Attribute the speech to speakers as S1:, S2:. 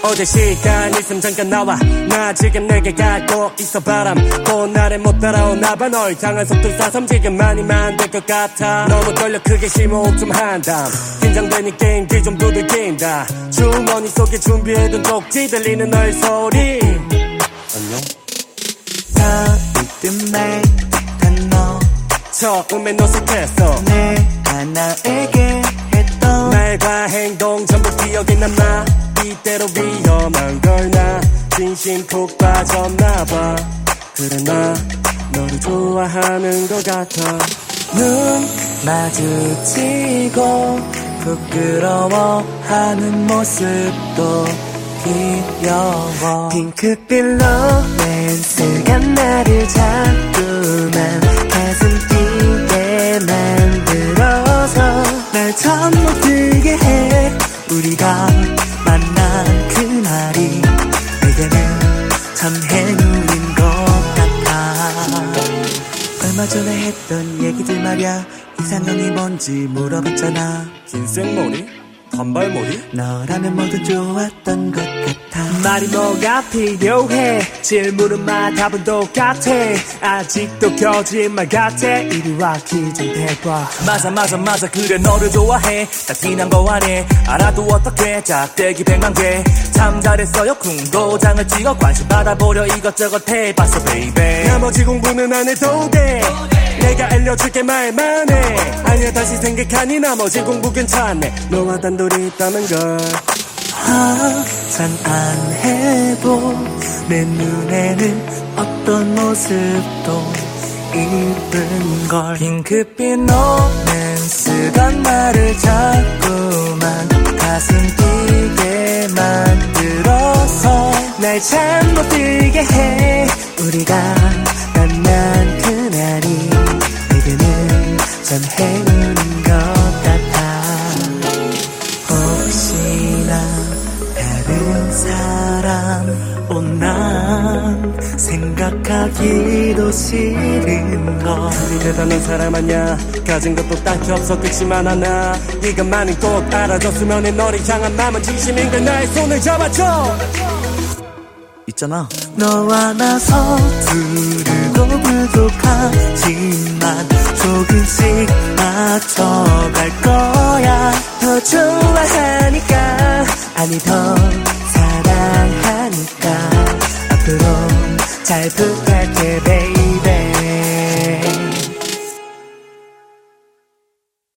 S1: 어제 시간 있음 잠깐 나와 나 지금 내게 갖고 있어 바람 또 나를 못 따라오나봐 널 향한 속도 사삼 지금 아니면 될 것 같아 너무 떨려 크게 심호흡 좀 한담 긴장되니 게임기 좀 두들긴다 주머니 속에 준비해둔 쪽지 들리는 너의 소리 안녕
S2: 다 이든 말 듯한 너
S1: 처음에 노숙했어
S2: 내가 나에게 했던
S1: 말과 행동 전부 기억에 남아 이대로 위험한 걸 나 진심 푹 빠졌나봐 그래 나 너를 좋아하는 것 같아
S2: 눈 마주치고 부끄러워하는 모습도 귀여워 핑크빛 로맨스가 나를 자꾸만 가슴 뛰게 만들어서 날 잠 못 들게 해 우리가 만난 그날이 내게는 참 행운인 것 같아 얼마 전에 했던 얘기들 말야 이상형이 뭔지 물어봤잖아
S1: 긴 생머리? 단발머리?
S2: 너라면 뭐든 좋았던 것 같아
S1: 말이 뭐가 필요해 질문은 마 답은 똑같아 아직도 거짓말 같아 이리와 키 좀 대봐
S3: 맞아 그래 너를 좋아해 다 티난 거 아네 알아도 어떡해 짝대기 100만 개 참 잘했어요 궁도장을 찍어 관심 받아보려 이것저것 해봤어 베이베
S1: 나머지 공부는 안 해도 돼 내가 알려줄게 말만 해 아니야 다시 생각하니 나머지 공부 괜찮네 너와 단둘이 있다는 걸
S2: 화장 안 해도 내 눈에는 어떤 모습도 이쁜 걸
S3: 핑크빛 로맨스가 나를 자꾸만 가슴 뛰게 만들어서
S2: 날 잠 못 들게 해 우리가 만난 그날이 내게는 참 행운인 것 같아 혹시나 다른 사람 옷난 생각하기도 싫은 걸
S1: 대단한 사람 아냐 가진 것도 딱히 없어 그치만 하나 이것만은 꼭 알아줬으면 해 너를 향한 마음은 진심인 걸 나의 손을 잡아줘
S3: 있잖아
S2: 너와 나 서투르고 부족하지만 조금씩 맞춰갈 거야 더 좋아하니까 아니 더 사랑하니까 앞으로 잘 부탁해 baby